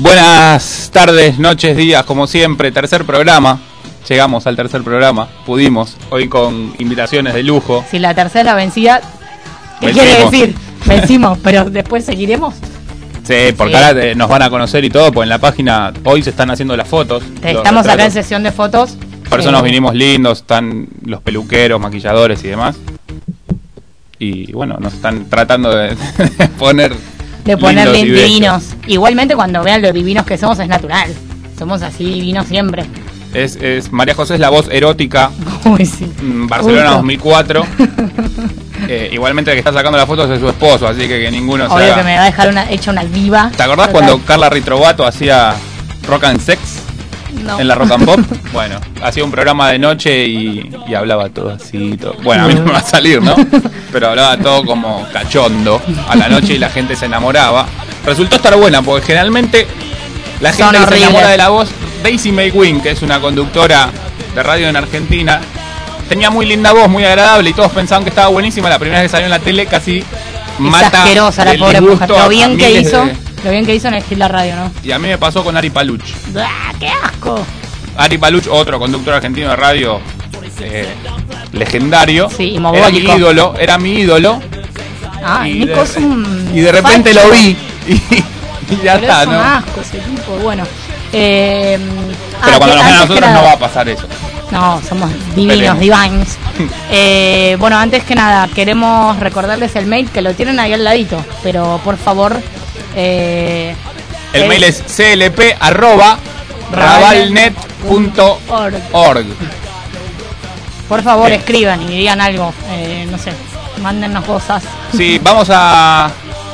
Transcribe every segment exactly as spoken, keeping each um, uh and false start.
Buenas tardes, noches, días, como siempre, tercer programa. Llegamos al tercer programa, pudimos, hoy con invitaciones de lujo. Si la tercera vencida, ¿qué Vencimos. quiere decir? Vencimos, pero después seguiremos. Sí, porque Sí. ahora eh, nos van a conocer y todo, pues en la página hoy se están haciendo las fotos. los Estamos acá en retratos. sesión de fotos. Por eso Eh, nos vinimos lindos, están los peluqueros, maquilladores y demás. Y bueno, nos están tratando de, de poner De poner lindos y bellos. divinos. Igualmente cuando vean lo divinos que somos es natural. Somos así divinos siempre. Es, es María José es la voz erótica, Uy, sí. mm, Barcelona Justo. dos mil cuatro. Eh, igualmente el que está sacando las fotos es su esposo, así que que ninguno se Obvio haga. que me va a dejar una, hecha una diva. ¿Te acordás Total. cuando Carla Ritrovato hacía Rock and Sex No. en la Rock and Pop? Bueno, hacía un programa de noche y, y hablaba todo así. Todo. Bueno, a mí no me va a salir, ¿no? Pero hablaba todo como cachondo a la noche y la gente se enamoraba. Resultó estar buena, porque generalmente la Son gente que se horribles. enamora de la voz. Daisy May Quinn, que es una conductora de radio en Argentina, tenía muy linda voz, muy agradable y todos pensaban que estaba buenísima. La primera vez que salió en la tele casi Es mata asquerosa la el pobre disgusto mujer. a Lo bien que miles hizo. de- Lo bien que hizo en elegir la radio, ¿no? Y a mí me pasó con Ari Paluch. ¡Ah, qué asco! Ari Paluch, otro conductor argentino de radio eh, legendario. Sí, y era mi mogólico. ídolo, era mi ídolo. Ah, y, Nico de, es un y de repente facho. lo vi y, y ya Pero está, es un ¿no? asco ese tipo, bueno. Eh, Pero ah, cuando que nos vean a antes nosotros que no nada- va a pasar eso. No, somos divinos, Esperemos. divines. Eh, bueno, antes que nada, queremos recordarles el mail que lo tienen ahí al ladito, pero por favor... Eh, El es mail es clp arroba rabalnet punto org. Por favor, Bien. escriban y digan algo, eh, no sé, mándennos cosas. Sí, vamos a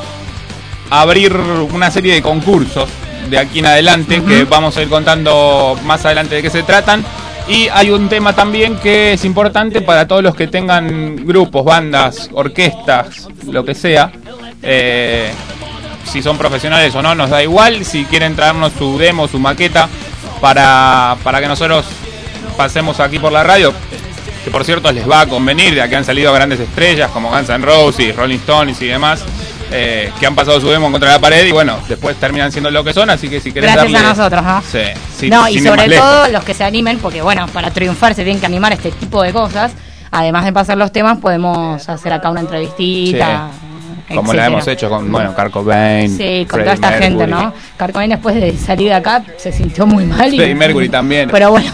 abrir una serie de concursos de aquí en adelante, Ujú. que vamos a ir contando más adelante de qué se tratan. Y hay un tema también que es importante para todos los que tengan grupos, bandas, orquestas, lo que sea. Eh, si son profesionales o no, nos da igual. Si quieren traernos su demo, su maqueta, para, para que nosotros pasemos aquí por la radio, que por cierto les va a convenir, ya que han salido grandes estrellas como Guns N' Roses, Rolling Stones y demás, eh, que han pasado su demo contra la pared y bueno, después terminan siendo lo que son, así que si querés Gracias darle... a nosotros, ¿no? Sí, sí, no, sin y ir más sobre lejos. todo los que se animen, porque bueno, para triunfar se tienen que animar a este tipo de cosas. Además de pasar los temas, podemos hacer acá una entrevistita. Como la etcétera. hemos hecho con, bueno, Kurt Cobain, Sí, con Freddie toda esta gente, Mercury. ¿no? Kurt Cobain después de salir de acá se sintió muy mal. y- Freddie Mercury también. Pero bueno,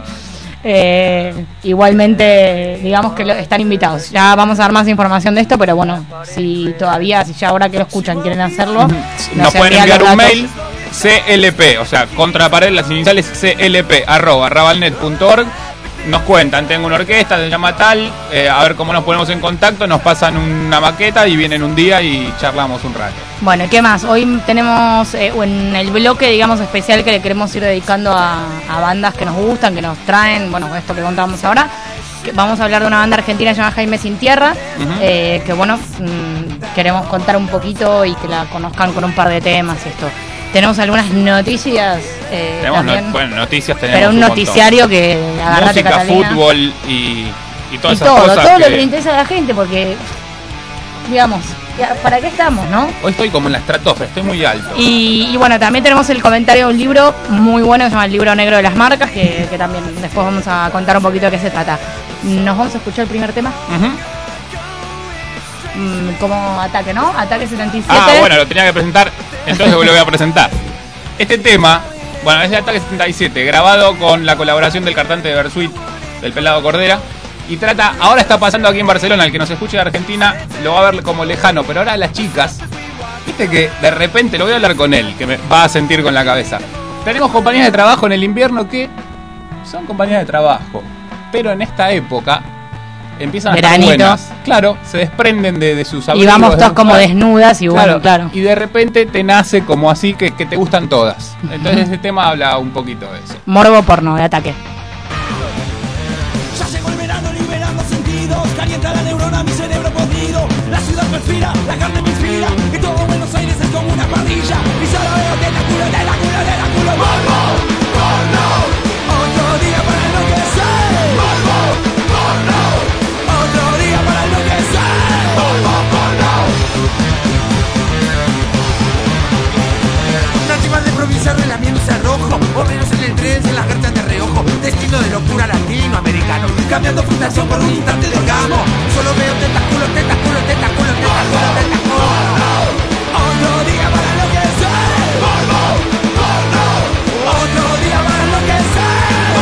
eh, igualmente, digamos que lo- están invitados. Ya vamos a dar más información de esto, pero bueno, si todavía, si ya ahora que lo escuchan quieren hacerlo, Nos pueden envían enviar los un datos. mail clp, o sea, contra la pared, las iniciales clp arroba rabalnet punto org. Nos cuentan, tengo una orquesta, se llama tal, eh, a ver cómo nos ponemos en contacto, nos pasan una maqueta y vienen un día y charlamos un rato. Bueno, ¿qué más? Hoy tenemos eh, en el bloque, digamos, especial que le queremos ir dedicando a, a bandas que nos gustan, que nos traen, bueno, esto que contamos ahora. Que vamos a hablar de una banda argentina llamada Jaime Sin Tierra, Ujú. eh, que bueno, mm, queremos contar un poquito y que la conozcan con un par de temas y esto. Tenemos algunas noticias eh, Tenemos no- también, bueno, noticias, tenemos pero un montón. noticiario que agarrate, Música, Catalina. fútbol y, y todas Y esas todo, cosas todo lo que- que le interesa a la gente, porque, digamos, ya, ¿para qué estamos, no? Hoy estoy como en la estratosfera, estoy muy alto. Y, y bueno, también tenemos el comentario de un libro muy bueno, que se llama El Libro Negro de las Marcas, que, que también después vamos a contar un poquito de qué se trata. Nos vamos a escuchar el primer tema, Ujú. mm, como Ataque, ¿no? Ataque setenta y siete. Ah, bueno, lo tenía que presentar, entonces lo voy a presentar. Este tema, bueno, es de Ataque setenta y siete, grabado con la colaboración del cantante de Bersuit, del Pelado Cordera, y trata, ahora está pasando aquí en Barcelona, el que nos escuche de Argentina lo va a ver como lejano, pero ahora las chicas, viste que de repente, lo voy a hablar con él, que me va a sentir con la cabeza. Tenemos compañías de trabajo en el invierno que son compañías de trabajo, pero en esta época empiezan a estar Veranito. buenas. Claro, se desprenden de, de sus Y abrigos. vamos de todas sus- como desnudas y bueno, claro. Y de repente te nace como así que, que te gustan todas. Entonces este tema habla un poquito de eso. Morbo porno de Ataque. Ya llegó el verano liberando sentidos, calienta la neurona, mi cerebro podrido. La ciudad respira, la carne me inspira, y todo Buenos Aires es como una parrilla. Y solo veo tentáculo, tentáculo, tentáculo. Morbo, porno. Otro día para enloquecer. Morbo, porno. Otro día para enloquecer. Morbo, porno. Nativas de provincia pidiendo frustración por un instante de orgasmo. Solo veo tentáculos, tentáculos, tentáculos, tentáculos, tentáculos. Otro día para enloquecer. Otro día para enloquecer.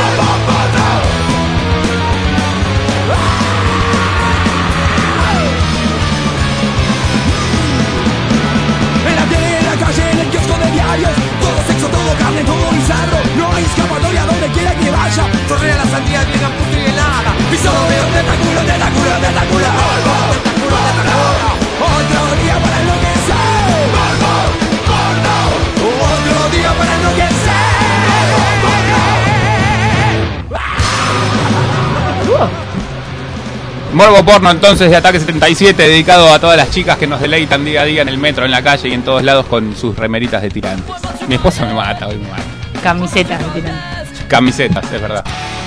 En la tele, en la calle, en el kiosco de diarios, todo sexo, todo carne, todo bizarro. No hay escapatoria donde quiera que vaya. Torrea la sandía, llegan postre y helada. Y solo veo tentáculos, tentáculos, tentáculos. Tentáculos, tentáculos. Otro día para enloquecer. Otro día para enloquecer. Morbo porno entonces de Ataque setenta y siete, dedicado a todas las chicas que nos deleitan día a día en el metro, en la calle y en todos lados con sus remeritas de tirantes. Mi esposa me mata, hoy me mata. Camisetas de tirantes. Camisetas, es verdad.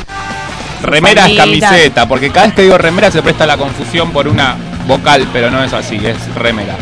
Remera es camiseta, porque cada vez que digo remera se presta la confusión por una vocal, pero no es así, es remera.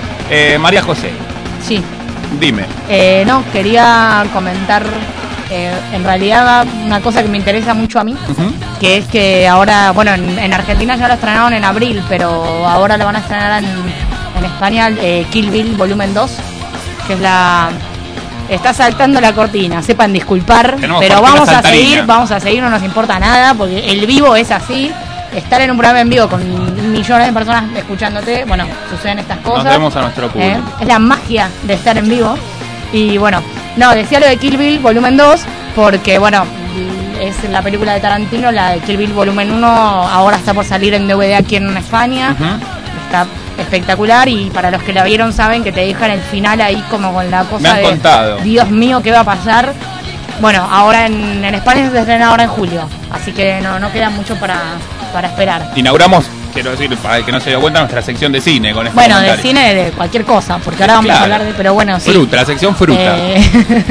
Eh, María José. Sí. Dime. Eh, no, quería comentar eh, en realidad una cosa que me interesa mucho a mí, uh-huh. que es que ahora, bueno, en, en Argentina ya lo estrenaron en abril, pero ahora lo van a estrenar en, en España, eh, Kill Bill Volumen dos, que es la... Está saltando la cortina, sepan disculpar, Tenemos pero vamos a saltarina. seguir, vamos a seguir, no nos importa nada, porque el vivo es así. Estar en un programa en vivo con millones de personas escuchándote, bueno, suceden estas cosas. Nos vemos a nuestro público. ¿eh? Es la magia de estar en vivo. Y bueno, no, decía lo de Kill Bill Volumen dos, porque bueno, es la película de Tarantino, la de Kill Bill Volumen uno, ahora está por salir en D V D aquí en España. Uh-huh. Está espectacular y para los que la vieron saben que te dejan el final ahí como con la cosa Me han de contado. Dios mío, ¿qué va a pasar? Bueno, ahora en, en España se estrena ahora en julio, así que no, no queda mucho para, para esperar. Inauguramos, quiero decir, para el que no se dio cuenta, nuestra sección de cine con este Bueno, comentario. de cine de cualquier cosa, porque ahora vamos claro. a hablar de, pero bueno, sí. Fruta, la sección fruta. Eh,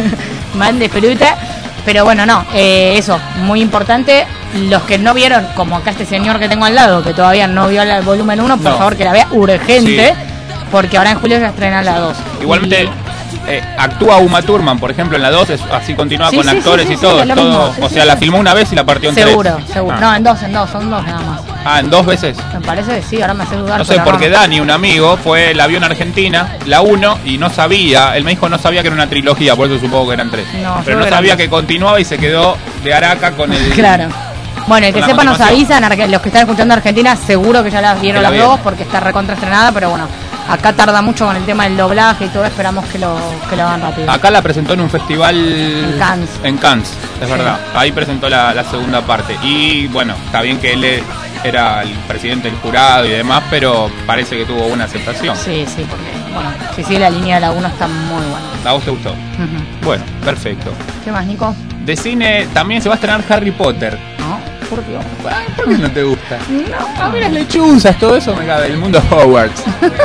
man de fruta. Pero bueno, no, eh, eso, muy importante. Los que no vieron, como acá este señor que tengo al lado, que todavía no vio el volumen uno, por no. favor que la vea urgente, sí. porque ahora en julio se estrena la dos. Igualmente, y... eh, actúa Uma Thurman, por ejemplo, en la dos, es, así continúa sí, con sí, actores sí, y sí, todo. sí, todo mismo, sí, o sí, sea, sí. la filmó una vez y la partió en seguro, tres. Seguro, Ah. No, en dos, en dos, son dos nada más. Ah, ¿en dos veces? Me parece que sí, ahora me hace dudar. No sé, pero porque no. Dani, un amigo, fue, la vio en Argentina, la uno, y no sabía, él me dijo no sabía que era una trilogía, por eso supongo que eran tres. No, pero no que sabía eran... que continuaba y se quedó de Araca con el... Claro. Bueno, el que la sepa nos continuación. avisan, los que están escuchando Argentina seguro que ya las vieron la las vieron. dos porque está recontraestrenada, pero bueno, acá tarda mucho con el tema del doblaje y todo, esperamos que lo, que lo hagan rápido. Acá la presentó en un festival... En Cannes. En Cannes, es Sí. verdad. Ahí presentó la, la segunda parte. Y bueno, está bien que él era el presidente del jurado y demás, pero parece que tuvo buena aceptación. Sí, sí, porque, bueno, sí, sí, la línea de la uno está muy buena. ¿A vos te gustó? Uh-huh. Bueno, perfecto. ¿Qué más, Nico? De cine también se va a estrenar Harry Potter. No, ¿por qué? ¿Por qué no te gusta? No, A mí las lechuzas, todo eso me cabe. El mundo Hogwarts.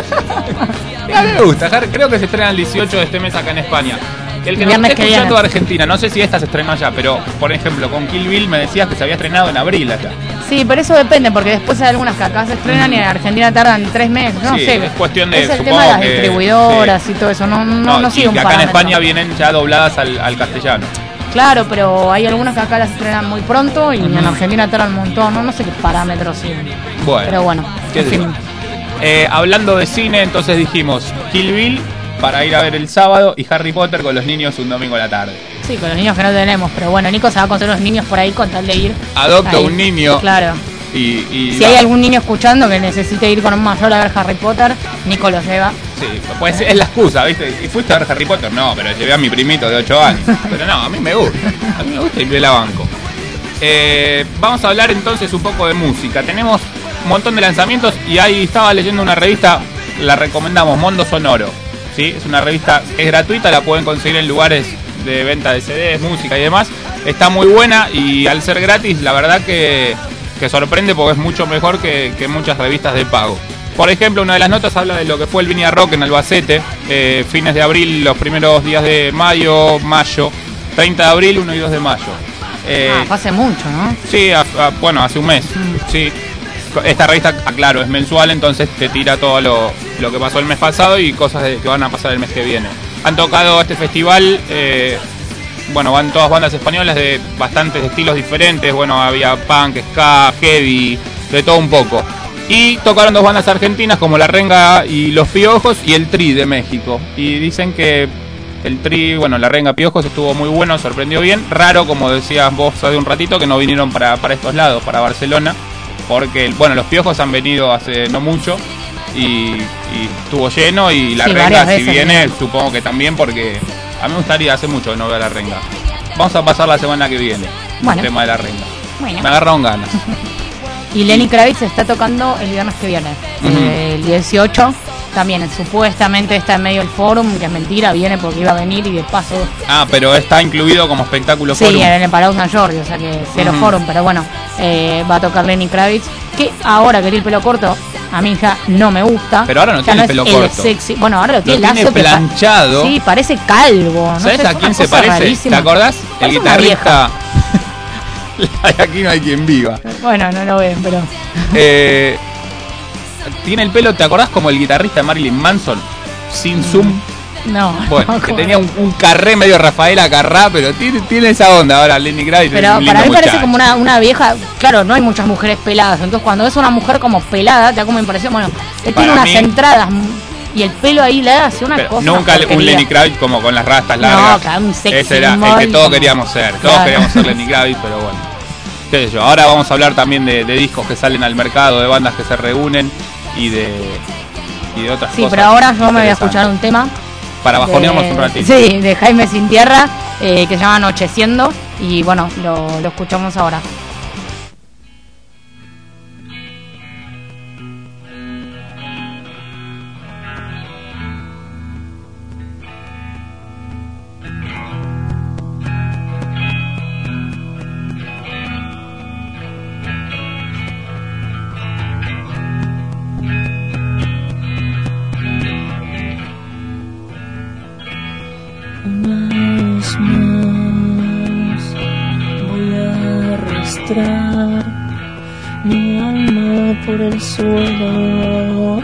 A mí me gusta. Harry, creo que se estrena el dieciocho de este mes acá en España. El que nos Viernes esté que escuchando de viene. Argentina, no sé si esta se estrenó allá, pero por ejemplo con Kill Bill me decías que se había estrenado en abril allá. Sí, pero eso depende, porque después hay algunas que acá se estrenan y en Argentina tardan tres meses, no Sí, sé. es cuestión de, Es el supongo tema de las que- distribuidoras sí. y todo eso, no, no, No, no y sigue un que acá en parámetro. España vienen ya dobladas al, al castellano. Claro, pero hay algunas que acá las estrenan muy pronto y Ujú. en Argentina tardan un montón, no, no sé qué parámetros siguen. Bueno, Pero bueno, ¿qué en digo? fin. Eh, hablando de cine, entonces dijimos Kill Bill para ir a ver el sábado y Harry Potter con los niños un domingo a la tarde. Sí, con los niños que no tenemos, pero bueno, Nico se va a conseguir los niños por ahí con tal de ir. Adopta ahí. un niño. Claro. Y, y Si hay algún niño escuchando que necesite ir con un mayor a ver Harry Potter, Nico lo lleva. Sí, pues es la excusa, ¿viste? ¿Y fuiste a ver Harry Potter? No, pero llevé a mi primito de ocho años. Pero no, a mí me gusta. A mí me gusta y me la banco. Eh, vamos a hablar entonces un poco de música. Tenemos un montón de lanzamientos y ahí estaba leyendo una revista, la recomendamos, Mondo Sonoro. ¿Sí? Es una revista que es gratuita, la pueden conseguir en lugares de venta de C Ds, música y demás. Está muy buena y al ser gratis, la verdad que, que sorprende porque es mucho mejor que, que muchas revistas de pago. Por ejemplo, una de las notas habla de lo que fue el Viña Rock en Albacete, eh, fines de abril, los primeros días de mayo, mayo, treinta de abril, uno y dos de mayo. Eh, Ah, fue hace mucho, ¿no? Sí, a- a- bueno, hace un mes. Sí. Esta revista, aclaro, es mensual, entonces te tira todo lo, lo que pasó el mes pasado y cosas de- que van a pasar el mes que viene. Han tocado este festival eh, bueno, van todas bandas españolas de bastantes estilos diferentes. Bueno, había punk, ska, heavy, de todo un poco. Y tocaron dos bandas argentinas como La Renga y Los Piojos y el Tri de México. Y dicen que el Tri, bueno, La Renga Piojos estuvo muy bueno, sorprendió bien. Raro, como decías vos hace un ratito, que no vinieron para, para estos lados, para Barcelona. Porque, bueno, Los Piojos han venido hace no mucho y, y estuvo lleno. Y La Sí, Renga, si veces, viene, ¿no? supongo que también, porque a mí me gustaría, hace mucho que no veo a La Renga. Vamos a pasar la semana que viene, Bueno. el tema de La Renga. Bueno. Me agarraron ganas. Y Lenny Kravitz está tocando el viernes que viene, Ujú. eh, el dieciocho. También supuestamente está en medio del forum, que es mentira, viene porque iba a venir y de paso. Ah, pero está incluido como espectáculo Sí, forum. en el Palau San Jordi, o sea que cero Ujú. forum, pero bueno, eh, va a tocar Lenny Kravitz, que ahora que tiene el pelo corto, a mí ya no me gusta. Pero ahora no Ya tiene es pelo el corto. sexy. Bueno, ahora lo tiene Lo tiene lazo que pa- planchado. Sí, parece calvo. No ¿Sabes sé, a es quién una se cosa parece? rarísima. ¿Te acordás? El Parece una guitarrista. Aquí no hay quien viva. Bueno, no lo ven, pero. Eh, tiene el pelo, ¿te acordás? Como el guitarrista de Marilyn Manson, sin zoom. No. Bueno, no, que como- tenía un, un carré medio Rafaela Carrá, pero tiene, tiene esa onda ahora, Lenny Kravitz. Pero es un lindo para mí parece muchacho. como una, una vieja. Claro, no hay muchas mujeres peladas. Entonces, cuando ves una mujer como pelada, te da como impresión. Bueno, él tiene Para unas mí- entradas m- y el pelo ahí le hace una Pero cosa. nunca una un porquería. Lenny Kravitz como con las rastas No, largas. claro, un sexy Ese era el boy que todos como- queríamos ser. Todos Claro. queríamos ser Lenny Kravitz, pero bueno. Qué sé yo. Ahora vamos a hablar también de, de discos que salen al mercado, de bandas que se reúnen y de, y de otras Sí, cosas. pero ahora yo me voy a interesantes. escuchar un tema. Para bajonearnos de- un ratito. Sí, de Jaime Sin Tierra, eh, que se llama Anocheciendo. Y bueno, lo, lo escuchamos ahora. Una vez más voy a arrastrar mi alma por el suelo.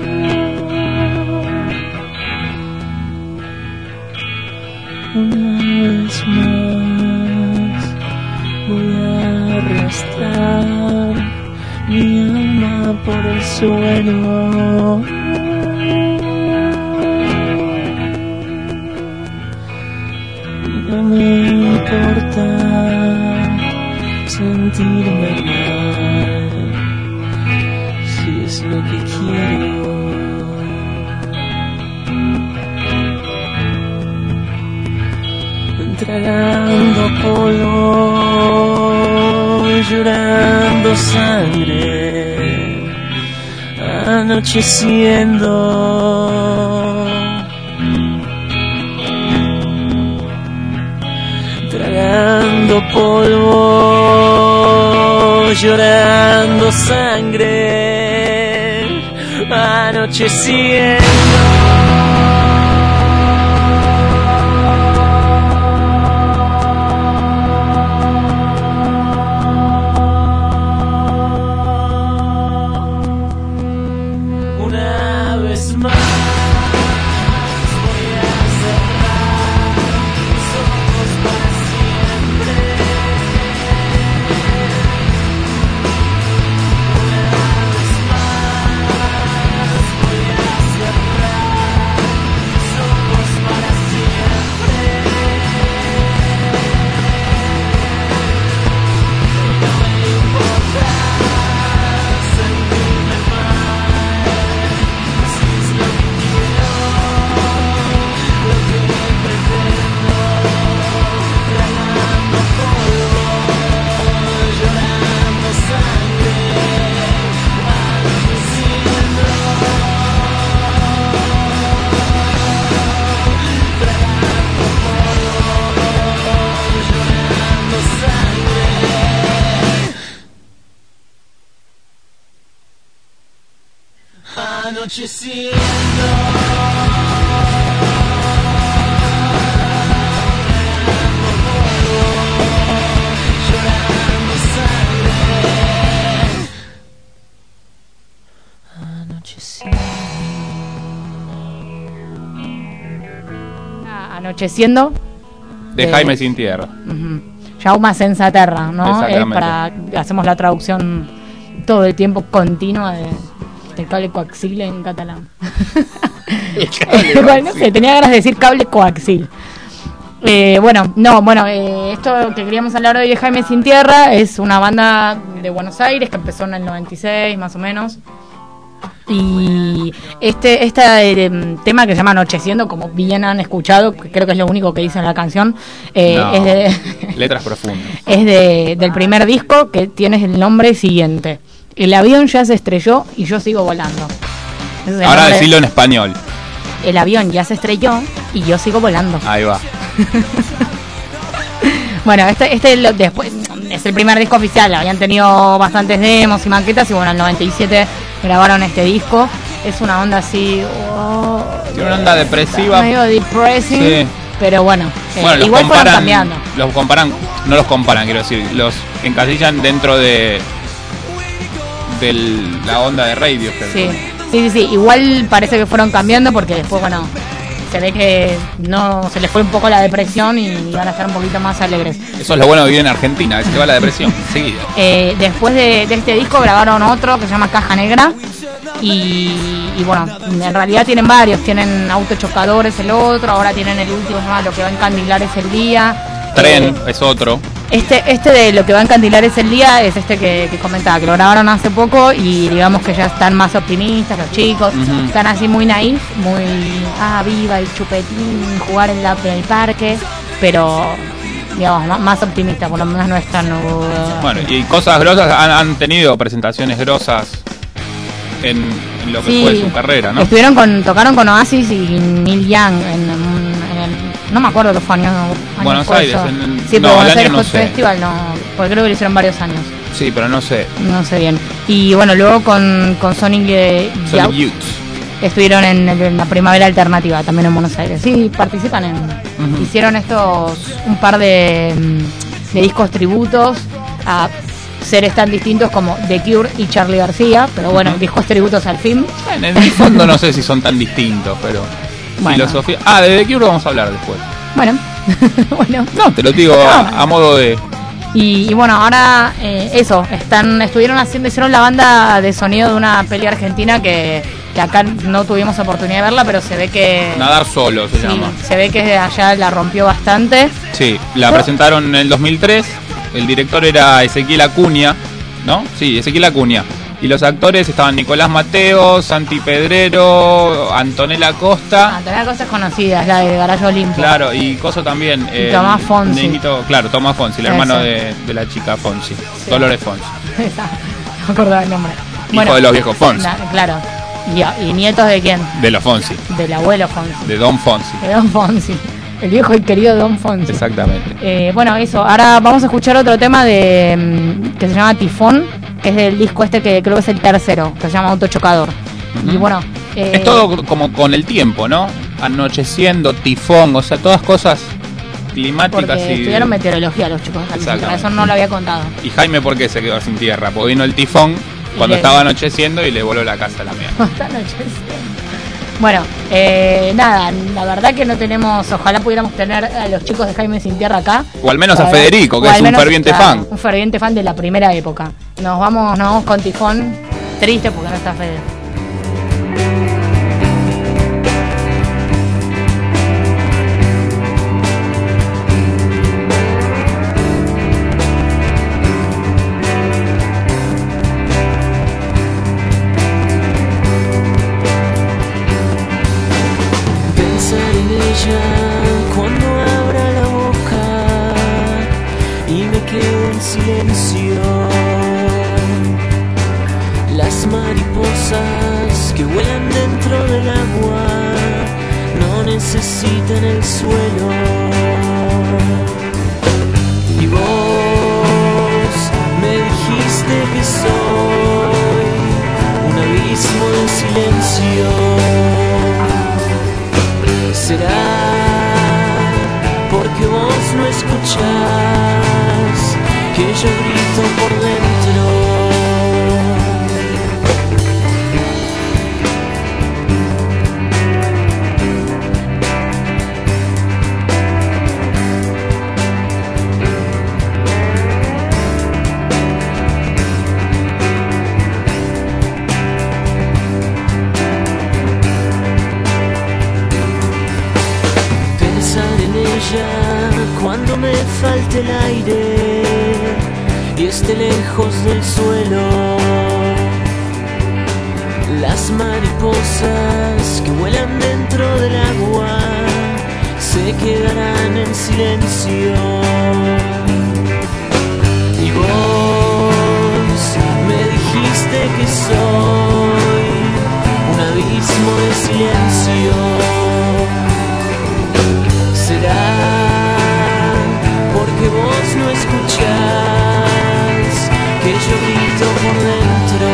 Una vez más voy a arrastrar mi alma por el suelo. No me importa sentirme mal, si es lo que quiero. Tragando polvo, llorando sangre, anocheciendo. Tragando polvo, llorando sangre, anocheciendo. Una vez más voy a cerrar mis ojos para siempre. Una vez más voy a cerrar mis ojos para siempre. No me importa sentirme mal, si es lo que quiero, lo que pretendo. Tragando polvo, llorando sangre, anocheciendo. Tragando polvo, llorando sangre, anocheciendo. Llorando sangre, anocheciendo. Ah, Anocheciendo. de, de Jaime Sin Tierra. Uh-huh. Jauma Senza Terra, ¿no? Es para, hacemos la traducción todo el tiempo continua de, de cable coaxil en catalán. Bueno, no sé, tenía ganas de decir cable coaxil. Eh, bueno, no, bueno, eh, esto que queríamos hablar hoy de Jaime Sin Tierra es una banda de Buenos Aires que empezó en el noventa y seis más o menos. Y este, este eh, tema que se llama Anocheciendo, como bien han escuchado, que creo que es lo único que dice en la canción, eh, no, es de letras profundas. Es de, del primer disco, que tiene el nombre siguiente: el avión ya se estrelló y yo sigo volando. Ahora nombre, decirlo en español. El avión ya se estrelló y yo sigo volando. Ahí va. Bueno, este, este lo, después es el primer disco oficial. Habían tenido bastantes demos y maquetas y bueno, en el noventa y siete grabaron este disco. Es una onda así, oh, tiene una onda depresiva, medio depressing, sí. Pero bueno, eh, bueno igual comparan, fueron cambiando. Los comparan, no los comparan, quiero decir, los encasillan dentro de de la onda de radio. Sí. sí, sí, sí, igual parece que fueron cambiando porque después, bueno, se ve que no se les fue un poco la depresión y van a estar un poquito más alegres. Eso es lo bueno de vivir en Argentina, se te va la depresión enseguida. Eh, después de, de este disco grabaron otro que se llama Caja Negra y, y bueno, en realidad tienen varios, tienen Autochocadores el otro, ahora tienen el último que se llama Lo que va a encandilar es el día. Tren eh, es otro. Este, este de Lo que va a encandilar es el día es este que, que comentaba, que lo grabaron hace poco y digamos que ya están más optimistas los chicos, uh-huh. Están así muy naif, muy, ah, viva el chupetín, jugar en, la, en el parque, pero digamos, más, más optimistas, por lo menos no están... Uh, bueno, y cosas grosas, han, han tenido presentaciones grosas en, en lo que sí, fue su carrera, ¿no? Estuvieron con, tocaron con Oasis y Neil Young en, en el... No me acuerdo los años. años Buenos Aires. En el, sí, pero no, Buenos Aires no sé. Festival no, porque creo que lo hicieron varios años. Sí, pero no sé. No sé bien. Y bueno, luego con, con Sonic, eh, Sonic Youth estuvieron en, en la Primavera Alternativa, también en Buenos Aires. Sí, participan en... Uh-huh. Hicieron estos, un par de, de discos tributos a seres tan distintos como The Cure y Charly García, pero bueno, uh-huh. discos tributos al fin. En el fondo no sé si son tan distintos, pero... Bueno. Filosofía. Ah, de The Cure vamos a hablar después. Bueno, bueno. No, te lo digo no. a, a modo de... Y, y bueno, ahora eh, eso, están estuvieron haciendo, hicieron la banda de sonido de una peli argentina que, que acá no tuvimos oportunidad de verla, pero se ve que... Nadar solo se sí, llama. Se ve que allá la rompió bastante. Sí, la pero, presentaron en el dos mil tres, el director era Ezequiel Acuña, ¿no? Sí, Ezequiel Acuña. Y los actores estaban Nicolás Mateo, Santi Pedrero, Antonella Costa. Antonella Costa es conocida, es la de Garayo Olimpo. Claro, y Coso también. Y eh, Tomás Fonsi. Niñito, claro, Tomás Fonsi, el Eso. hermano de, de la chica Fonsi. Sí. Dolores Fonsi. No me acordaba el nombre. Hijo bueno, de los viejos Fonsi. Na, claro. ¿Y, ¿Y nietos de quién? De los Fonsi. Del abuelo Fonsi. De Don Fonsi. De Don Fonsi. El viejo y querido Don Fonsi. Exactamente. Eh, bueno, eso. Ahora vamos a escuchar otro tema de que se llama Tifón, que es del disco este que creo que es el tercero, que se llama Autochocador. Uh-huh. Y bueno... Eh, es todo como con el tiempo, ¿no? Anocheciendo, tifón, o sea, todas cosas climáticas. Porque y... estudiaron meteorología los chicos. Eso no lo había contado. ¿Y Jaime por qué se quedó sin tierra? Porque vino el tifón cuando le... estaba anocheciendo y le voló la casa a la mierda. Está anocheciendo. Bueno, eh, nada, la verdad que no tenemos, ojalá pudiéramos tener a los chicos de Jaime Sin Tierra acá. O al menos a Federico, que es un ferviente claro, fan. Un ferviente fan de la primera época. Nos vamos, nos vamos con Tifón, triste porque no está Fede. Cuando abra la boca y me quedo en silencio, las mariposas que vuelan dentro del agua no necesitan el suelo. Y vos me dijiste que soy un abismo de silencio. Será porque vos no escuchás que yo grito por dentro. esté lejos del suelo. Las mariposas que vuelan dentro del agua se quedarán en silencio. Y vos me dijiste que soy un abismo de silencio. Será porque vos no escuchás que yo grito por dentro.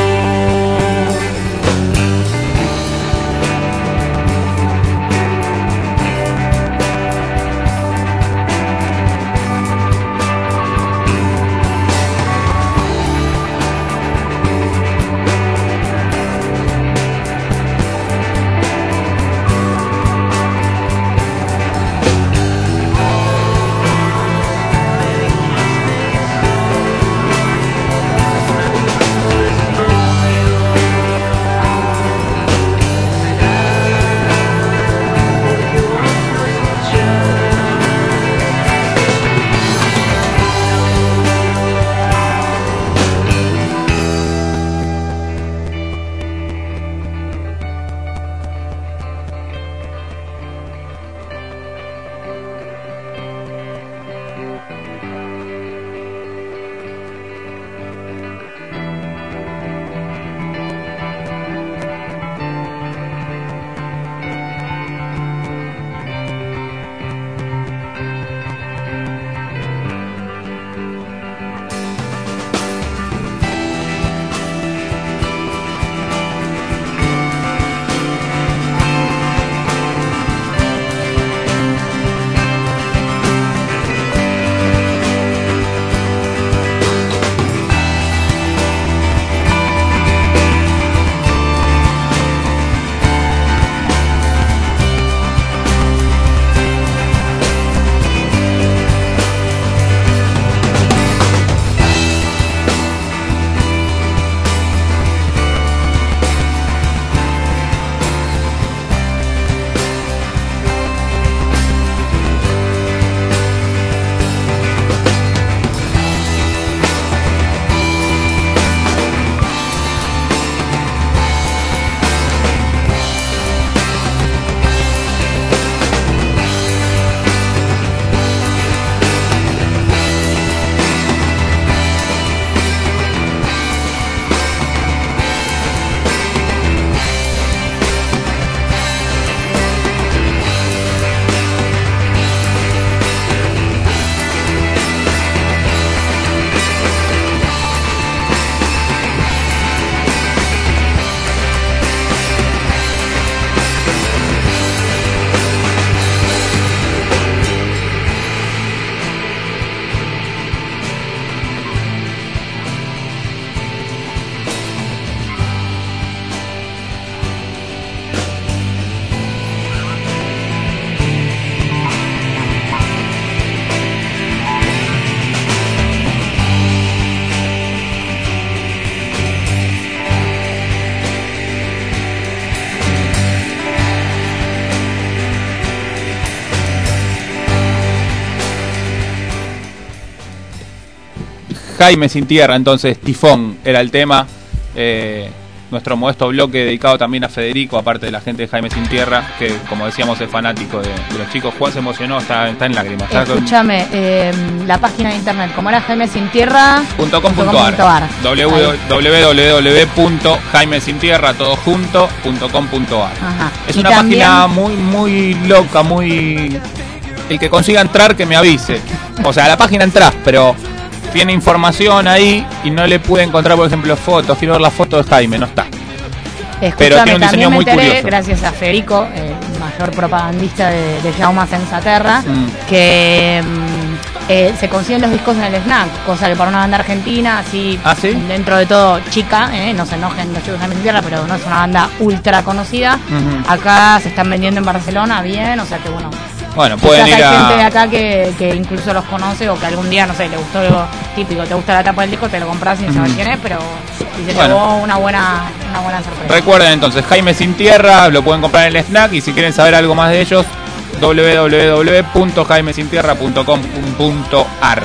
Jaime Sin Tierra, entonces Tifón era el tema. Eh, nuestro modesto bloque dedicado también a Federico, aparte de la gente de Jaime Sin Tierra, que como decíamos es fanático de, de los chicos. Juan se emocionó, está, está en lágrimas. Está Escúchame, con... eh, la página de internet, ¿cómo era? Jaime Sin Tierra punto com punto ar w w w punto jaime sin tierra todo junto punto com punto ar. Es una también... página muy muy loca, muy... El que consiga entrar que me avise. O sea, a la página entras, pero tiene información ahí y no le pude encontrar, por ejemplo, fotos. Quiero ver la foto de Jaime, no está. Escúchame, pero tiene un diseño me muy enteré, curioso. Gracias a Federico, el mayor propagandista de, de Jaume Sensaterra, mm. que mm, eh, se consiguen los discos en el snack, cosa que para una banda argentina, así, ¿Ah, sí? dentro de todo chica, eh, no se enojen los chicos de Jaime Sin Tierra, pero no es una banda ultra conocida. Uh-huh. Acá se están vendiendo en Barcelona bien, o sea que bueno. Bueno, pueden ir hay a... gente de acá que, que incluso los conoce o que algún día, no sé, le gustó algo típico, te gusta la tapa del disco, te lo compras sin saber mm. quién es, pero si se bueno. llevó una buena, una buena sorpresa. Recuerden entonces, Jaime Sin Tierra, lo pueden comprar en el snack, y si quieren saber algo más de ellos, w w w punto jaime sin tierra punto com punto ar.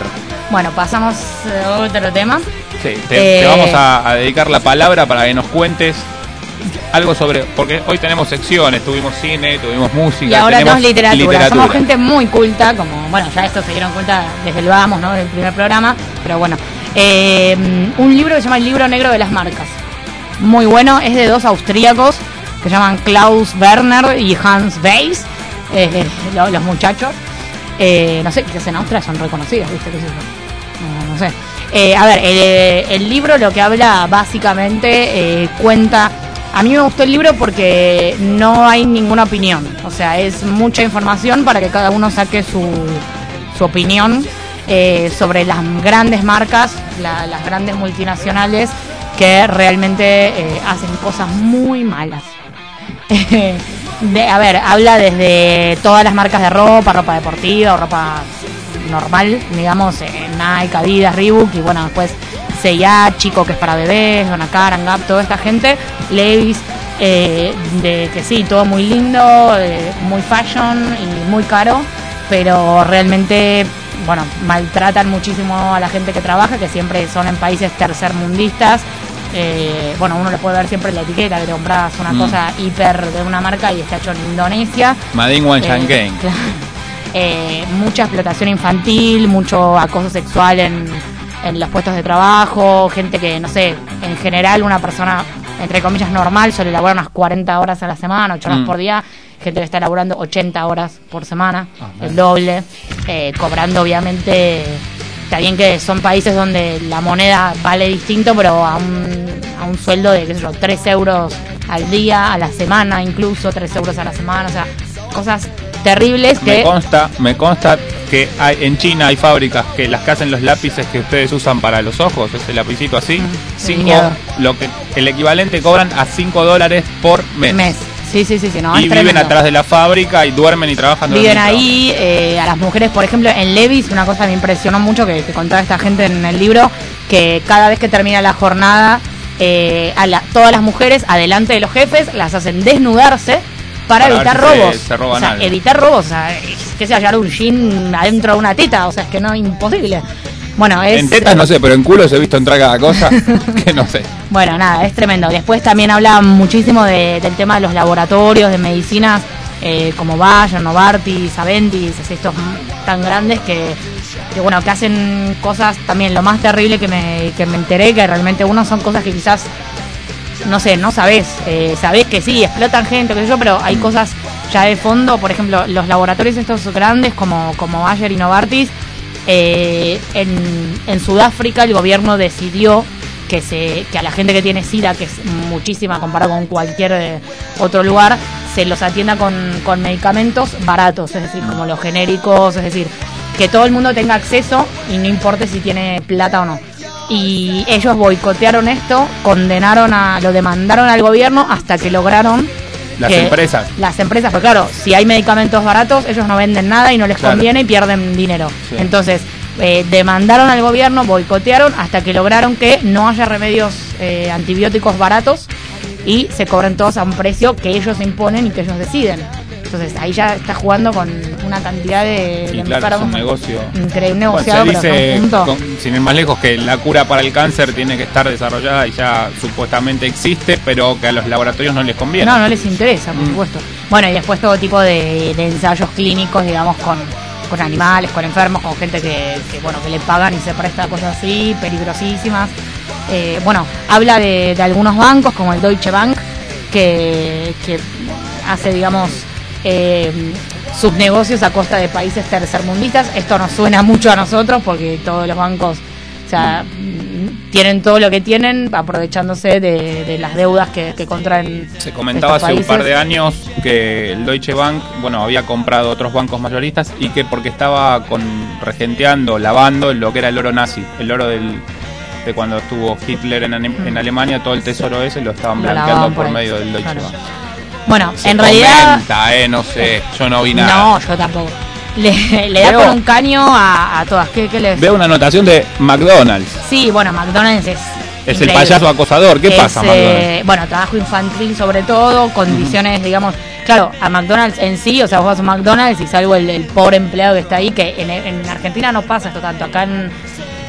Bueno, pasamos a otro tema. Sí, te, Eh, te vamos a, a dedicar la palabra para que nos cuentes algo sobre, porque hoy tenemos secciones, tuvimos cine, tuvimos música, Y ahora tenemos tenemos literatura. literatura. Somos gente muy culta, como, bueno, ya esto se dieron cuenta desde el Vamos, ¿no? Del primer programa, pero bueno. Eh, un libro que se llama El Libro Negro de las Marcas. Muy bueno, es de dos austríacos que se llaman Klaus Werner y Hans Weiss, eh, lo- los muchachos. Eh, no sé, que en Austria son reconocidos, ¿viste? ¿Qué sé yo? No, no sé. Eh, a ver, el, el libro lo que habla básicamente eh, cuenta. A mí me gustó el libro porque no hay ninguna opinión. O sea, es mucha información para que cada uno saque su, su opinión eh, sobre las grandes marcas, la- las grandes multinacionales que realmente eh, hacen cosas muy malas. De, a ver, habla desde todas las marcas de ropa, ropa deportiva o ropa normal, digamos, eh, Nike, Adidas, Reebok, y bueno, después C y A, Chico, que es para bebés, Donna Karan, Gap, toda esta gente, Levi's, eh, de que sí, todo muy lindo, eh, muy fashion y muy caro, pero realmente, bueno, maltratan muchísimo a la gente que trabaja, que siempre son en países tercermundistas. Eh, bueno, uno le puede ver siempre la etiqueta, que te compras una Mm. cosa hiper de una marca y está hecho en Indonesia. Madin Wan Eh, Shanghai. claro. Eh, mucha explotación infantil, mucho acoso sexual en, en los puestos de trabajo, gente que, no sé, en general una persona, entre comillas, normal, suele laburar unas cuarenta horas a la semana, ocho horas Mm. por día, gente que está laburando ochenta horas por semana, Ah, el bien. doble, eh, cobrando obviamente. Está bien que son países donde la moneda vale distinto, pero a un, a un sueldo de, qué sé yo, tres euros al día, a la semana incluso, tres euros a la semana, o sea, cosas terribles Me que... consta, me consta que hay, en China hay fábricas que las que hacen los lápices que ustedes usan para los ojos, ese lapicito así, Mm, cinco, delineador. lo que el equivalente cobran a cinco dólares por mes. mes. Sí, sí, sí, sí, no, Y es viven tremendo. atrás de la fábrica y duermen y trabajan. Viven duermen y ahí, eh, a las mujeres, por ejemplo, en Levi's, una cosa que me impresionó mucho que, que contaba esta gente en el libro, que cada vez que termina la jornada, eh, a la- todas las mujeres, adelante de los jefes, las hacen desnudarse para, Para ver evitar si se- robos. se roban o sea, algo. evitar robos, o sea, que sea hallar un jean adentro de una teta, o sea, es que no es imposible. Bueno, es... En tetas no sé, pero en culos he visto entrar cada cosa que no sé. Bueno, nada, es tremendo. Después también habla muchísimo de- del tema de los laboratorios, de medicinas, eh, como Bayer, Novartis, Aventis, así, estos tan grandes que, que, bueno, que hacen cosas también. Lo más terrible que me, que me enteré, que realmente uno son cosas que quizás, no sé, no sabés. Eh, sabés que sí, explotan gente, qué sé yo, pero hay cosas ya de fondo. Por ejemplo, los laboratorios estos grandes como, como Bayer y Novartis, eh, en, en Sudáfrica el gobierno decidió que se que a la gente que tiene SIDA, que es muchísima comparado con cualquier eh, otro lugar, se los atienda con, con medicamentos baratos, es decir, como los genéricos, es decir, que todo el mundo tenga acceso y no importe si tiene plata o no. Y ellos boicotearon esto, condenaron a, lo demandaron al gobierno hasta que lograron Las que- empresas. Las empresas, pero claro, si hay medicamentos baratos, ellos no venden nada y no les Claro. conviene y pierden dinero. Sí. Entonces, eh, demandaron al gobierno, boicotearon hasta que lograron que no haya remedios eh, antibióticos baratos y se cobren todos a un precio que ellos imponen y que ellos deciden. Entonces, ahí ya está jugando con una cantidad de, Y de claro, es enfermos un negocio. increíble, un Bueno, negociado, se pero dice, a un punto. con- sin ir más lejos, que la cura para el cáncer tiene que estar desarrollada y ya supuestamente existe, pero que a los laboratorios no les conviene. No, no les interesa, por Mm. supuesto. Bueno, y después todo tipo de, de ensayos clínicos, digamos, con, con animales, con enfermos, con gente que, que, bueno, que le pagan y se presta a cosas así, peligrosísimas. Eh, bueno, habla de, de algunos bancos, como el Deutsche Bank, que, que hace, digamos, eh, sus negocios a costa de países tercermundistas. Esto nos suena mucho a nosotros porque todos los bancos, o sea, mm, tienen todo lo que tienen aprovechándose de, de las deudas que, que contraen. Se comentaba estos hace un par países. de años que el Deutsche Bank, bueno, había comprado otros bancos mayoristas y que porque estaba con regenteando, lavando lo que era el oro nazi, el oro del de cuando estuvo Hitler en, Ane- en Alemania, todo el tesoro ese lo estaban Lo blanqueando lavaban por por ahí. medio del Deutsche Claro. Bank. Bueno, Se en realidad... comenta, eh, no sé, yo no vi nada. No, yo tampoco. Le, le da Veo- con un caño a, a todas. ¿Qué, qué les... Veo una anotación de McDonald's. Sí, bueno, McDonald's es... Es el increíble. payaso acosador. ¿Qué Es, pasa, eh, McDonald's? bueno, trabajo infantil sobre todo, condiciones, digamos... Claro, a McDonald's en sí, o sea, vos vas a un McDonald's y salvo el, el pobre empleado que está ahí, que en, en Argentina no pasa esto tanto. Acá en,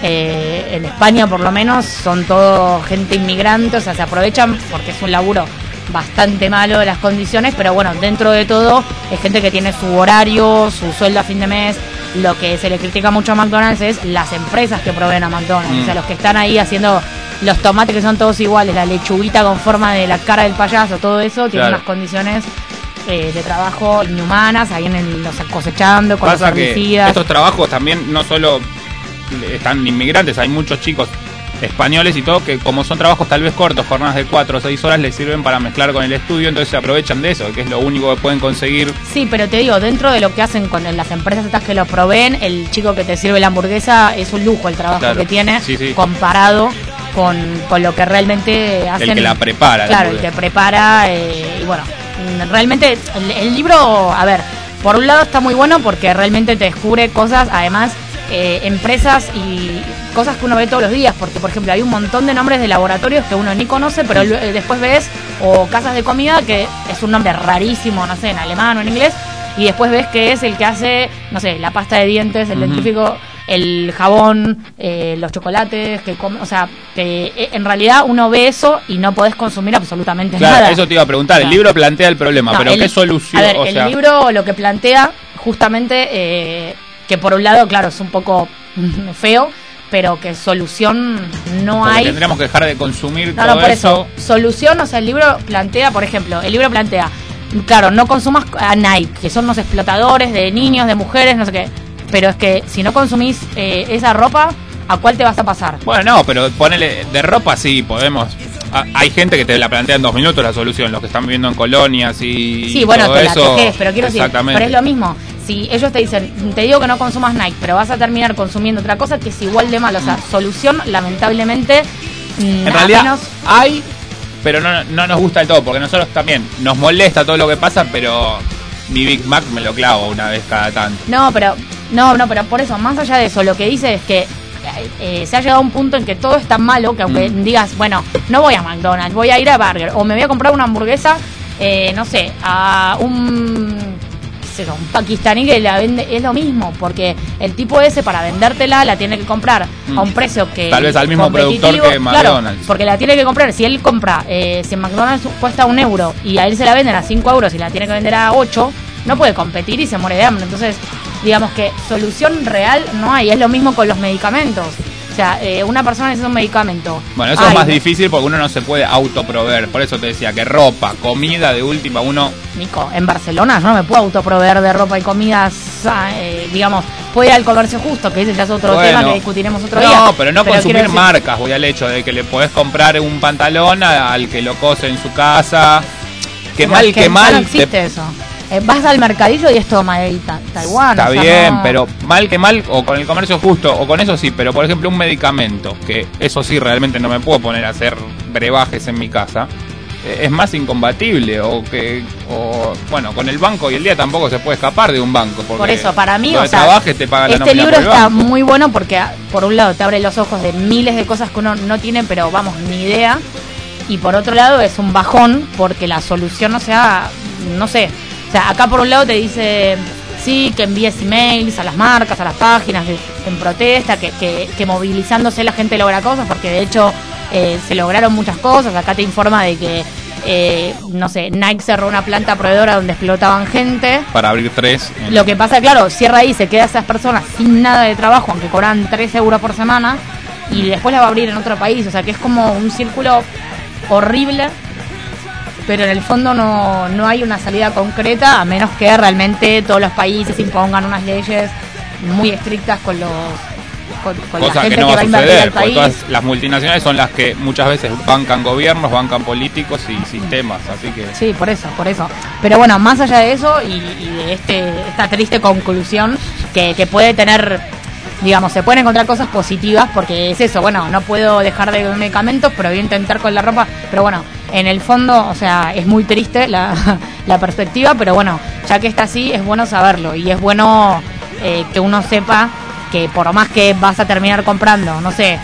Eh, en España por lo menos son todo gente inmigrante, o sea, se aprovechan porque es un laburo bastante malo de las condiciones, pero bueno, dentro de todo es gente que tiene su horario, su sueldo a fin de mes. Lo que se le critica mucho a McDonald's es las empresas que proveen a McDonald's, mm. o sea, los que están ahí haciendo los tomates que son todos iguales, la lechuguita con forma de la cara del payaso, todo eso, tiene claro. unas condiciones eh, de trabajo inhumanas, ahí en el, los cosechando, con Pasa los herbicidas. Que estos trabajos también no solo están inmigrantes, hay muchos chicos españoles y todo que como son trabajos tal vez cortos, jornadas de cuatro o seis horas, les sirven para mezclar con el estudio, entonces se aprovechan de eso, que es lo único que pueden conseguir. Sí, pero te digo, dentro de lo que hacen con las empresas estas que lo proveen, el chico que te sirve la hamburguesa es un lujo el trabajo claro. que tiene sí, sí. comparado con, con lo que realmente hacen. El que la prepara. Claro, el que prepara eh, y bueno, realmente el, el libro, a ver, por un lado está muy bueno porque realmente te descubre cosas, además eh, empresas y cosas que uno ve todos los días, porque por ejemplo hay un montón de nombres de laboratorios que uno ni conoce, pero eh, después ves, o casas de comida, que es un nombre rarísimo, no sé, en alemán o en inglés, y después ves que es el que hace, no sé, la pasta de dientes, el uh-huh. dentífrico, el jabón, eh, los chocolates, que come, o sea, que eh, en realidad uno ve eso y no podés consumir absolutamente claro, nada. Eso te iba a preguntar, el libro plantea el problema, no, pero el, ¿qué solución? A ver, o el sea... libro lo que plantea justamente, eh, que por un lado, claro, es un poco feo, pero que solución no Porque hay. Tendríamos que dejar de consumir no, todo no, por eso. eso. Solución, o sea, el libro plantea, por ejemplo, el libro plantea, claro, no consumas a Nike, que son unos explotadores de niños, de mujeres, no sé qué. Pero es que si no consumís eh, esa ropa, ¿a cuál te vas a pasar? Bueno, no, pero ponele de ropa sí, podemos. Ah, hay gente que te la plantea en dos minutos la solución, los que están viviendo en colonias y sí, bueno, todo te eso. La tejés, pero quiero decir, pero es lo mismo. Si ellos te dicen, te digo que no consumas Nike, pero vas a terminar consumiendo otra cosa que es igual de malo. O sea, solución, lamentablemente, en realidad menos... hay, pero no, no nos gusta del todo, porque nosotros también nos molesta todo lo que pasa, pero mi Big Mac me lo clavo una vez cada tanto. No, pero no, no, pero por eso, más allá de eso, lo que dice es que eh, se ha llegado a un punto en que todo es tan malo que aunque mm. digas, bueno, no voy a McDonald's, voy a ir a Burger, o me voy a comprar una hamburguesa, eh, no sé, a un... un pakistaní que la vende, es lo mismo, porque el tipo ese para vendértela la tiene que comprar mm. a un precio que tal vez al mismo productor que McDonald's, claro, porque la tiene que comprar, si él compra eh, si en McDonald's cuesta un euro y a él se la venden a cinco euros y la tiene que vender a ocho, no puede competir y se muere de hambre. Entonces digamos que solución real no hay. Es lo mismo con los medicamentos. O sea, eh, una persona necesita un medicamento. Bueno, eso Ay, es más difícil porque uno no se puede autoproveer. Por eso te decía que ropa, comida, de última, uno... Nico, en Barcelona yo no me puedo autoproveer de ropa y comidas, eh, digamos, puedo ir al comercio justo, que ese ya es otro bueno, tema que discutiremos otro no, día. No, pero no pero consumir decir... marcas, voy al hecho de que le podés comprar un pantalón al que lo cose en su casa. Que mal, que, que mal... No existe te... eso. Eh, vas al mercadillo y es todo Made in Taiwán. Está o sea, bien, no... pero mal que mal, o con el comercio justo, o con eso sí, pero por ejemplo un medicamento, que eso sí realmente no me puedo poner a hacer brebajes en mi casa, eh, es más incompatible, o que, o bueno, con el banco hoy el día tampoco se puede escapar de un banco. Porque por eso, para mí, donde o sea, trabajes te pagan este la libro está banco. muy bueno porque por un lado te abre los ojos de miles de cosas que uno no tiene, pero vamos, ni idea, y por otro lado es un bajón porque la solución no sea, no sé. O sea, acá por un lado te dice, sí, que envíes emails a las marcas, a las páginas, de, en protesta, que, que, que movilizándose la gente logra cosas, porque de hecho eh, se lograron muchas cosas. Acá te informa de que, eh, no sé, Nike cerró una planta proveedora donde explotaban gente. Para abrir tres. En... Lo que pasa, claro, cierra ahí, se queda esas personas sin nada de trabajo, aunque cobran tres euros por semana, y después la va a abrir en otro país. O sea, que es como un círculo horrible. Pero en el fondo no, no hay una salida concreta, a menos que realmente todos los países impongan unas leyes muy estrictas con los con, con la gente que, no que va a invertir al país. Todas las multinacionales son las que muchas veces bancan gobiernos, bancan políticos y sistemas, así que... Sí, por eso, por eso. Pero bueno, más allá de eso y, y de este esta triste conclusión que, que puede tener... Digamos, se pueden encontrar cosas positivas porque es eso, bueno, no puedo dejar de medicamentos, pero voy a intentar con la ropa, pero bueno, en el fondo, o sea, es muy triste la, la perspectiva, pero bueno, ya que está así, es bueno saberlo y es bueno eh, que uno sepa que por más que vas a terminar comprando, no sé,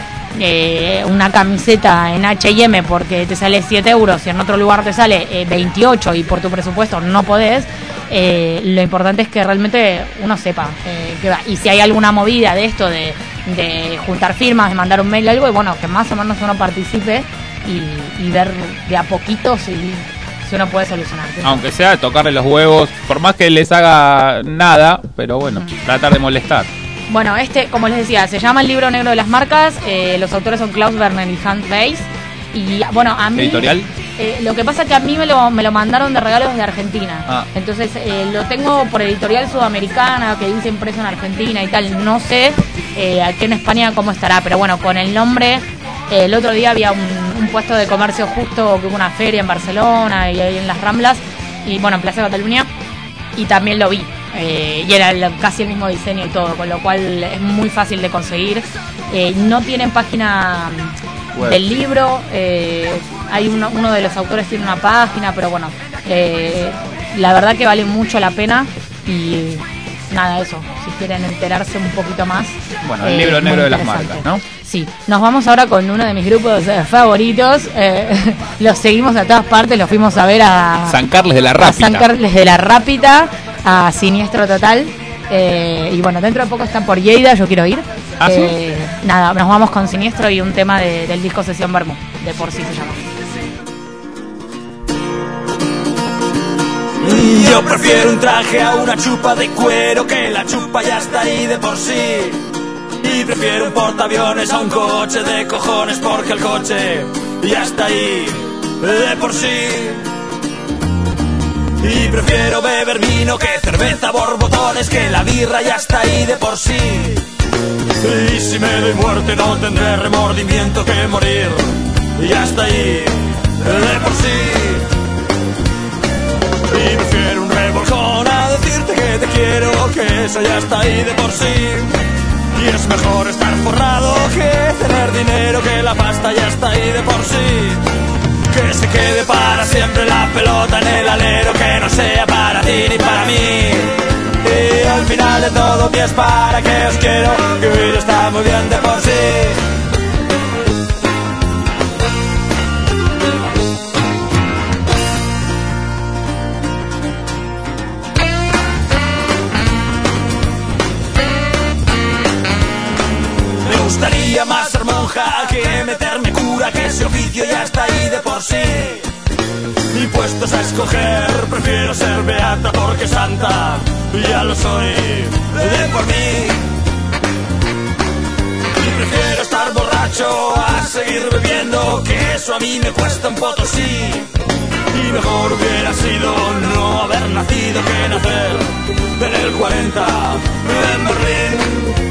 eh, una camiseta en H y M porque te sale siete euros y en otro lugar te sale eh, veintiocho y por tu presupuesto no podés, Eh, lo importante es que realmente uno sepa eh, que va. Y si hay alguna movida de esto de, de juntar firmas, de mandar un mail o algo, y bueno, que más o menos uno participe y, y ver de a poquito si, si uno puede solucionar. Aunque sea tocarle los huevos, por más que les haga nada, pero bueno, mm. tratar de molestar. Bueno, este, como les decía, se llama El Libro Negro de las Marcas, eh, los autores son Klaus Werner y Hans Weiss, y bueno, a mí... ¿Editorial? Eh, lo que pasa es que a mí me lo, me lo mandaron de regalo desde Argentina. Ah. Entonces eh, lo tengo por Editorial Sudamericana, que dice impreso en Argentina y tal. No sé eh, aquí en España cómo estará, pero bueno, con el nombre, eh, el otro día había un, un puesto de comercio justo, que hubo una feria en Barcelona y ahí en las Ramblas, y bueno, en Plaza Cataluña, y también lo vi. Eh, y era el, casi el mismo diseño y todo, con lo cual es muy fácil de conseguir. Eh, no tienen página web del libro, eh, hay uno, uno de los autores tiene una página, pero bueno, eh, la verdad que vale mucho la pena. Y nada, eso, si quieren enterarse un poquito más. Bueno, el eh, libro negro de las marcas, ¿no? Sí, nos vamos ahora con uno de mis grupos eh, favoritos. Eh, los seguimos a todas partes, los fuimos a ver a San Carles de la Rápita. A San Carles de la Rápita, a Siniestro Total. Eh, y bueno, dentro de poco están por Lleida, yo quiero ir. ¿Ah, eh, sí? Nada, nos vamos con Siniestro y un tema de, del disco Sesión Bermú, de Por Sí se llama. Yo prefiero un traje a una chupa de cuero, que la chupa ya está ahí de por sí. Y prefiero un portaaviones a un coche de cojones, porque el coche ya está ahí de por sí. Y prefiero beber vino que cerveza borbotones, que la birra ya está ahí de por sí. Y si me doy muerte no tendré remordimiento, que morir ya está ahí de por sí. Y prefiero un revolcón a decirte que te quiero, que eso ya está ahí de por sí. Y es mejor estar forrado que tener dinero, que la pasta ya está ahí de por sí. Que se quede para siempre la pelota en el alero, que no sea para ti ni para mí. Y al final de todo mi es para que os quiero, que vivir está muy bien de por sí. Me gustaría más ser monja que meterme cura, que ese oficio ya está ahí de por sí. Y puestos a escoger, prefiero ser beata, porque santa ya lo soy de por mí. Y prefiero estar borracho a seguir bebiendo, que eso a mí me cuesta un potosí. Y mejor hubiera sido no haber nacido que nacer en el cuarenta en Berlín.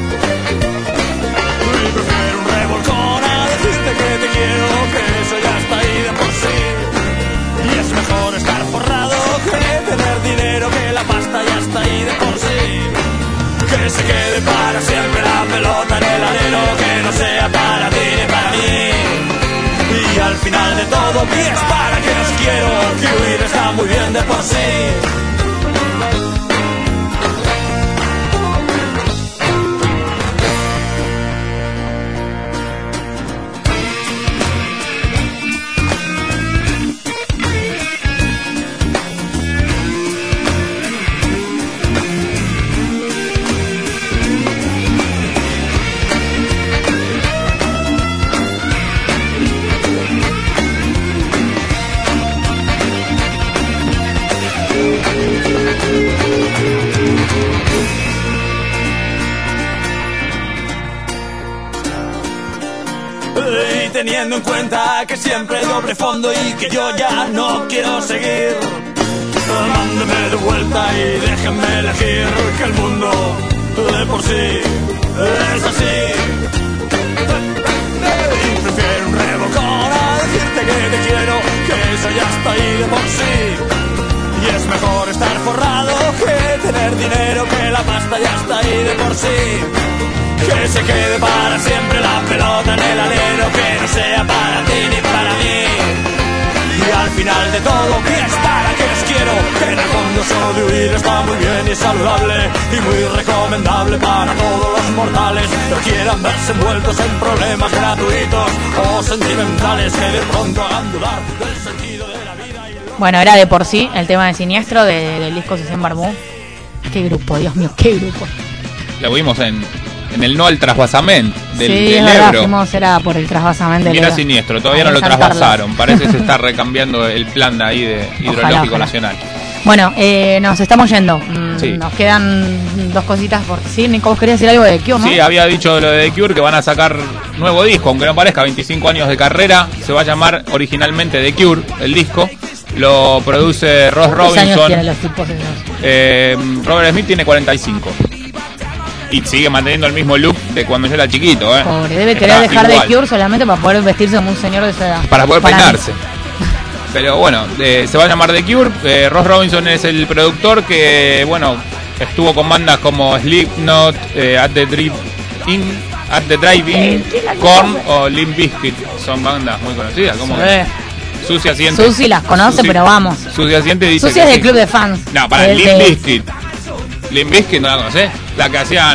Y prefiero un revolcón a decirte que te quiero, que eso ya está ahí de por sí. Y es mejor estar forrado que tener dinero, que la pasta ya está ahí de por sí. Que se quede para siempre la pelota en el alero, que no sea para ti ni para mí. Y al final de todo mi es para que os quiero, que huir está muy bien de por sí. Y teniendo en cuenta que siempre hay doble fondo y que yo ya no quiero seguir, mándeme de vuelta y déjenme elegir, que el mundo de por sí es así. Y prefiero un revolcón a decirte que te quiero, que eso ya está ahí de por sí. Y es mejor estar forrado que tener dinero, que la pasta ya está ahí de por sí. Que se quede para siempre la pelota en el alero, que no sea para ti ni para mí. Y al final de todo mi es para que os quiero, que en el fondo eso de huir está muy bien y saludable, y muy recomendable para todos los mortales que quieran verse envueltos en problemas gratuitos o sentimentales, que de pronto hagan dudar del sentido de la vida. Y... Bueno, era de por sí el tema de Siniestro de, del disco Sesión Bermú. Qué grupo, Dios mío, qué grupo. Lo vimos en en el no al trasvasamiento del, sí, del es verdad, Ebro. fuimos, era por el trasvasamiento del Mira Ebro. siniestro, todavía Ahí no lo en San Carlos. trasvasaron. Parece que se está recambiando el plan de ahí de hidrológico Ojalá, ojalá. nacional. Bueno, eh, nos estamos yendo. Mm, Sí. Nos quedan dos cositas por decir. Nico, vos querías decir algo de Q, ¿no? Sí, había dicho lo de The Cure, que van a sacar nuevo disco, aunque no parezca, veinticinco años de carrera. Se va a llamar originalmente The Cure, el disco. Lo produce Ross ¿Cuántos años Robinson. tienen los tipos esos? Eh, Robert Smith tiene cuarenta y cinco. Y sigue manteniendo el mismo look de cuando yo era chiquito, ¿eh? Pobre, debe Está querer dejar igual, de Cure solamente para poder vestirse como un señor de esa edad. para poder mí. peinarse. Pero bueno, eh, se va a llamar The Cure. eh, Ross Robinson es el productor que, bueno, estuvo con bandas como Slipknot, eh, At the Drive In, At the Drive-In, Korn o Limp Bizkit. Son bandas muy conocidas. ¿Cómo que? Eh, Sucia Siente. Susi las conoce, Susi- pero vamos. Sucia Siente dice Susi que es del sí. club de fans. No, para El Limp de- Bizkit. Limp Bizkit no la conocés. La que hacían.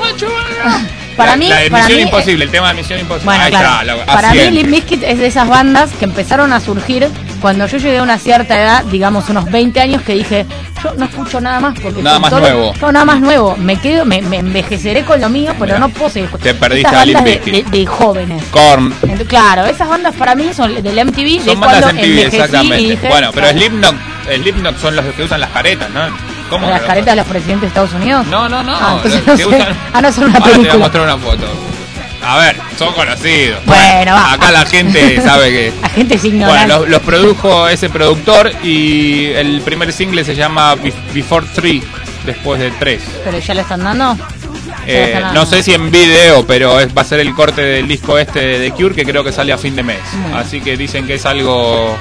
Para la, mí, la de para Misión mí, Imposible, el tema de Misión Imposible. Bueno, Ahí claro. está. la- Para mí, Accidente. Limp Bizkit es de esas bandas que empezaron a surgir cuando yo llegué a una cierta edad, digamos unos veinte años, que dije, yo no escucho nada más porque Nada con más todo- nuevo. No, nada más nuevo. Me quedo, me, me envejeceré con lo mío, pero Mirá, no puedo seguir escuchando. te perdiste Estas a Limp bandas de, de, Bizkit. de jóvenes. Korn. Ent- Claro, esas bandas para mí son del M T V, de Son cuando bandas M T V, envejecí exactamente. y dije, Bueno, pero claro, Slipknot, Slipknot son los que usan las caretas, ¿no? ¿Cómo las que- caretas de los presidentes de Estados Unidos. No, no, no. Ah, entonces los no que sé. usan- Ah, no, son una Ahora te voy a película. mostrar una foto. A ver, son conocidos. Bueno, va. Acá la gente sabe que. La gente es ignorante. Bueno, los, los produjo ese productor y el primer single se llama Be- Before Three, después de tres. Pero ya le están dando. Eh, están no dando. sé si en video, pero es- va a ser el corte del disco este de The Cure, que creo que sale a fin de mes. Bueno. Así que dicen que es algo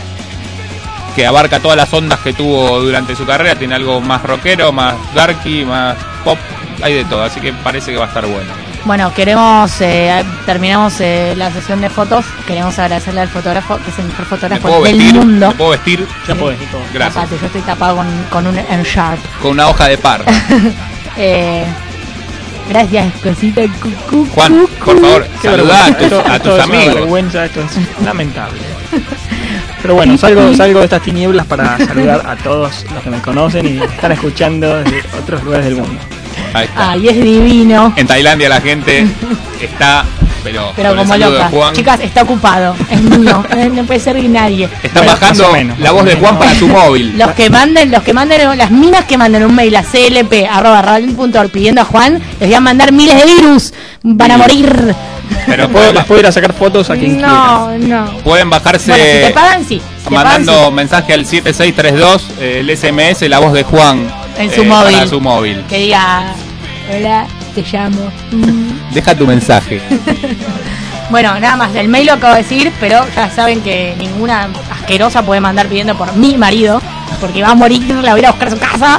que abarca todas las ondas que tuvo durante su carrera. Tiene algo más rockero, más darky, más pop, hay de todo. Así que parece que va a estar bueno. Bueno, queremos, eh, terminamos eh, la sesión de fotos. Queremos agradecerle al fotógrafo, que es el mejor ¿Me fotógrafo puedo del vestir? mundo. ¿Me puedo vestir? Ya podés, Nico. Gracias. Tapate, yo estoy tapado con, con un N-Sharp. Con una hoja de parra. Eh, gracias, cosita. Cucú, Juan, por favor, Qué saludá a vergüenza. tus, Esto- a esto tus es una amigos. vergüenza, esto es lamentable. Pero bueno, salgo, salgo de estas tinieblas para saludar a todos los que me conocen y están escuchando desde otros lugares del mundo. Ahí está. Ay, es divino. En Tailandia la gente está, pero, Pero con el como saludo de loca. Juan. Chicas, está ocupado. Es mío. eh, No puede ser nadie. Está Bueno, bajando más o menos, la más voz o de menos. Juan para su móvil. Los que manden, los que manden, las minas que manden un mail a c l p arroba radiolink punto org pidiendo a Juan, les voy a mandar miles de virus. Van a Virus. morir. Pero Les puedo, les pueden, puedo ir a sacar fotos a quien No, no. pueden bajarse Bueno, si te pagan, sí. Si te mandando pagan, mensaje al siete seis tres dos, eh, el S M S, la voz de Juan En su eh, móvil. para su móvil. sí, que diga, hola, te llamo. Mm. Deja tu mensaje. Bueno, nada más, el mail lo acabo de decir, pero ya saben que ninguna asquerosa puede mandar pidiendo por mi marido, porque va a morir, la voy a ir a buscar a su casa.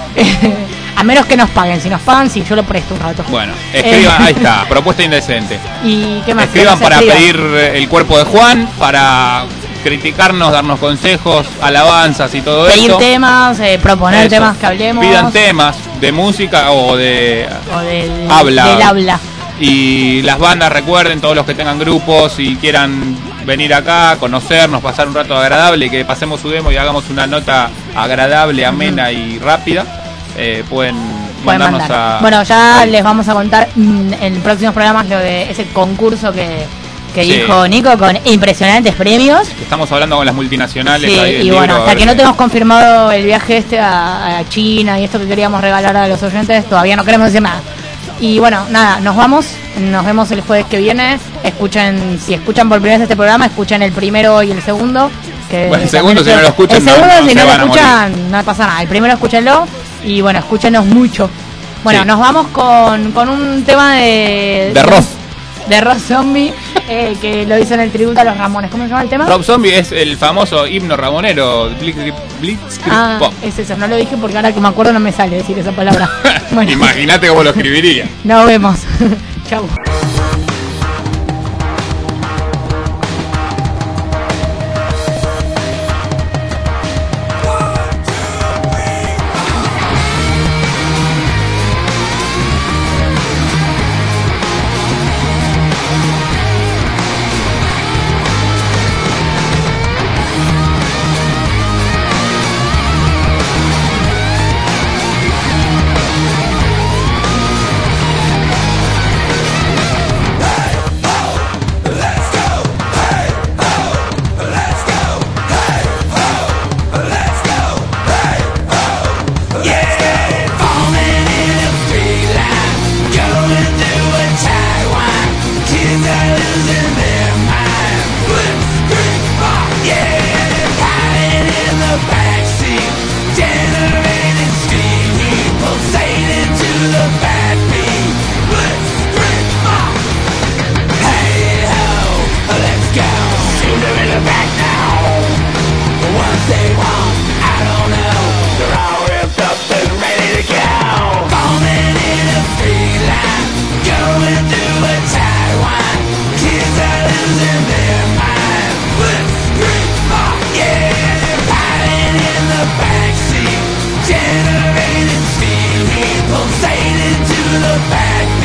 A menos que nos paguen. Si nos pagan, sí, yo lo presto un rato. Bueno, escriban, Eh, ahí está, propuesta indecente. ¿Y qué más? Escriban ¿Qué más para escriban? pedir el cuerpo de Juan, para criticarnos, darnos consejos, alabanzas y todo Pedir eso. temas, eh, proponer Eso. temas que hablemos. Pidan temas de música o de O del Habla. del habla. Y las bandas, recuerden, todos los que tengan grupos y quieran venir acá, conocernos, pasar un rato agradable, que pasemos su demo y hagamos una nota agradable, amena y rápida, eh, pueden Pueden mandarnos mandar. a... Bueno, ya ahí. les vamos a contar mm, en próximos programas lo de ese concurso que, que Sí. dijo Nico con impresionantes premios. Estamos hablando con las multinacionales. Sí, ahí del y libro, bueno, a hasta ver que no si- tengamos confirmado el viaje este a, a China y esto que queríamos regalar a los oyentes, todavía no queremos decir nada. Y bueno, nada, nos vamos, nos vemos el jueves que viene. Escuchen, si escuchan por primera vez este programa, escuchen el primero y el segundo. Que Bueno, el también segundo, si creo- no lo escuchan, el no- segundo, no si se no lo van a escuchan, no pasa nada. El primero escúchenlo y bueno, escúchenos mucho. Bueno, Sí. nos vamos con, con un tema de... De Ross. De Ross Zombie, eh, que lo hizo en el tributo a los Ramones. ¿Cómo se llama el tema? Rob Zombie es el famoso himno ramonero, Blitzkrieg Blitzkrieg Ah, Pop. es eso, no lo dije porque ahora que me acuerdo no me sale decir esa palabra. Bueno, Imagínate cómo lo escribiría. nos vemos. Chau. We'll look back